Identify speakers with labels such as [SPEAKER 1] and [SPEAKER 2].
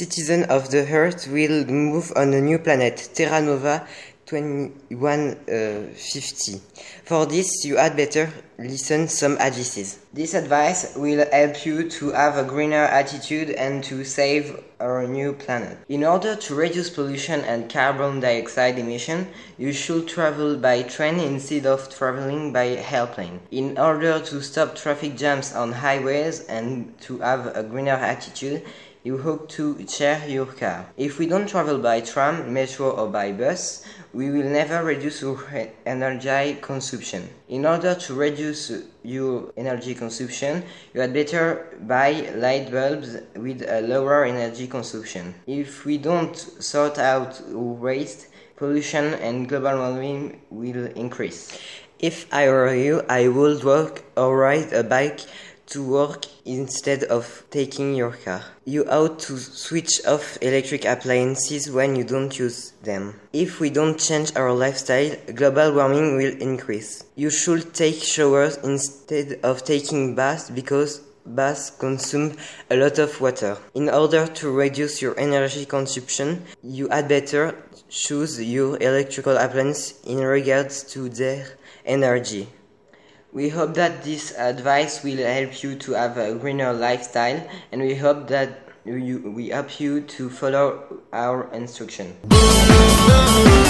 [SPEAKER 1] citizens of the Earth will move on a new planet, Terra Nova 2150. For this, you had better listen some advices. This advice will help you to have a greener attitude and to save our new planet. In order to reduce pollution and carbon dioxide emission, you should travel by train instead of traveling by airplane. In order to stop traffic jams on highways and to have a greener attitude, you hope to share your car. If we don't travel by tram, metro or by bus, we will never reduce our energy consumption. In order to reduce your energy consumption, you had better buy light bulbs with a lower energy consumption. If we don't sort out our waste, pollution and global warming will increase. If I were you, I would walk or ride a bike to work instead of taking your car. You ought to switch off electric appliances when you don't use them. If we don't change our lifestyle, global warming will increase. You should take showers instead of taking baths because baths consume a lot of water. In order to reduce your energy consumption, you had better choose your electrical appliances in regards to their energy. We hope that this advice will help you to have a greener lifestyle, and we hope that we help you to follow our instruction.